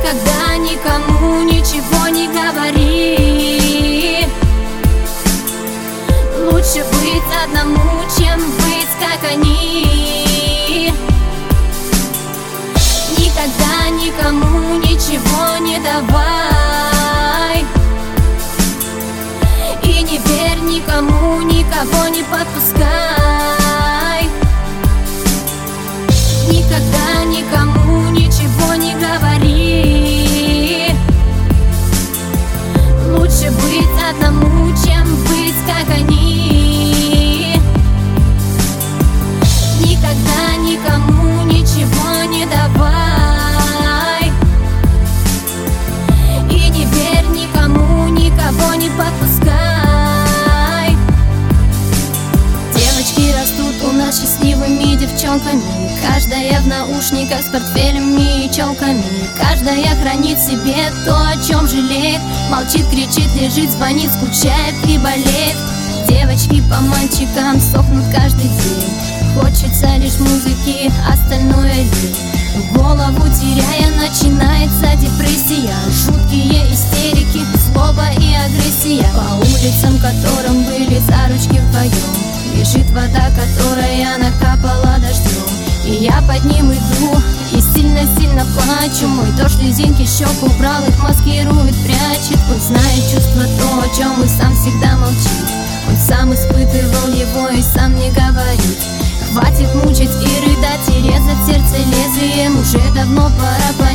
Никогда никому ничего не говори. Лучше быть одному, чем быть как они. Никогда никому ничего не давай. И не верь никому, никого не подпускай. Никогда никому ничего не говори. Лучше быть одному, чем быть как они. Никогда никому ничего не давай. И не верь никому, никого не подпускай. Девочки растут у нас счастливыми девчонками. Каждая в наушниках с портфелями и челками. Каждая хранит в себе то, о чем жалеет. Молчит, кричит, лежит, звонит, скучает и болеет. Девочки по мальчикам сохнут каждый день. Хочется лишь музыки, остальное лень. Голову теряя, начинается депрессия. Жуткие истерики, злоба и агрессия. По улицам, которым были за ручки вдвоем, лежит вода, которая накапала дождем. И я под ним иду и сильно-сильно плачу. Мой дождь слезинки щек убрал, их маскирует, прячет. Он знает чувство, то, о чем и сам всегда молчит. Он сам испытывал его и сам не говорит. Хватит мучить и рыдать, и резать сердце лезвием. Уже давно пора